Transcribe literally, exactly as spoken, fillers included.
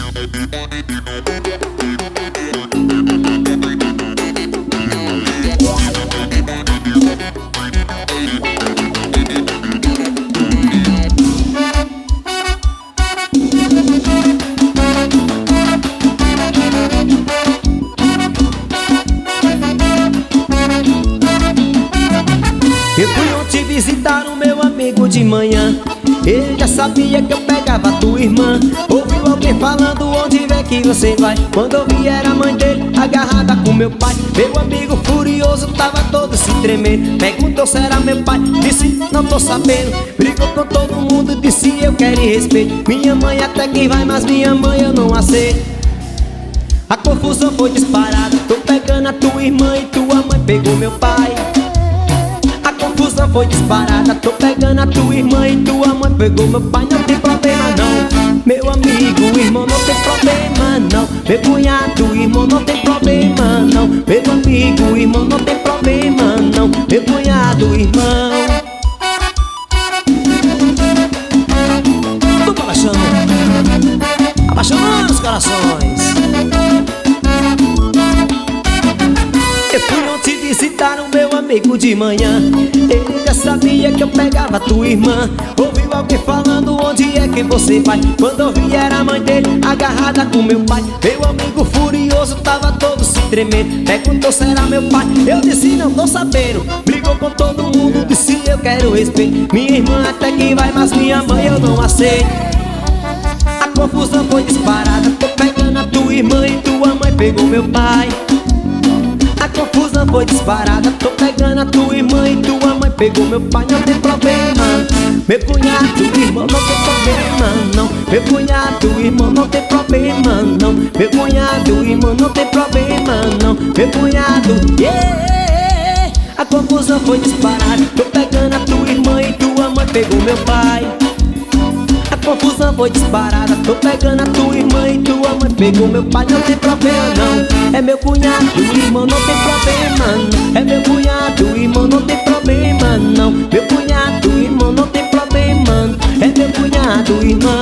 Eu fui ontem visitar o meu amigo de manhã. Ele já sabia que eu pegava tua irmã. Ouviu alguém falando onde é que você vai. Quando eu vi era a mãe dele agarrada com meu pai. Meu amigo furioso tava todo se tremendo. Perguntou se era meu pai, disse não tô sabendo. Brigou com todo mundo, disse eu quero respeito. Minha mãe até que vai, mas minha mãe eu não aceito. A confusão foi disparada. Tô pegando a tua irmã e tua mãe pegou meu pai. A confusão foi disparada. Tô pegando a tua irmã e tua mãe pegou meu pai. Não tem problema não, meu amigo, irmão, não tem problema não. Meu cunhado, irmão, não tem problema não. Meu amigo, irmão, não tem problema não. Meu cunhado, irmão. Tô abaixando, abaixando os corações. Eu fui ontem visitar o meu amigo de manhã. Ele já sabia que eu pegava tua irmã. Ouviu alguém falando onde é que você vai. Quando eu vi era a mãe dele agarrada com meu pai. Meu amigo furioso tava todo se tremendo. Perguntou se era meu pai, eu disse não tô sabendo. Brigou com todo mundo, disse eu quero respeito. Minha irmã até que vai, mas minha mãe eu não aceito. A confusão foi disparada. Tô pegando a tua irmã e tua mãe pegou meu pai. A confusão foi disparada. Tô pegando a tua irmã e tua mãe pegou meu pai. Não tem problema, meu cunhado, irmão, não tem problema não. Meu cunhado, irmão, não tem problema não. Meu cunhado, irmão, não tem problema não. Meu cunhado, yeah. A confusão foi disparada. Tô pegando a tua irmã e tua mãe pegou meu pai. A confusão foi disparada. Tô pegando a tua irmã e tua mãe pegou meu pai. Não tem problema não, é meu cunhado, irmão, não tem problema não. É meu cunhado, irmão, não tem problema não. Meu cunhado, irmão, não tem problema não. É meu cunhado, irmão.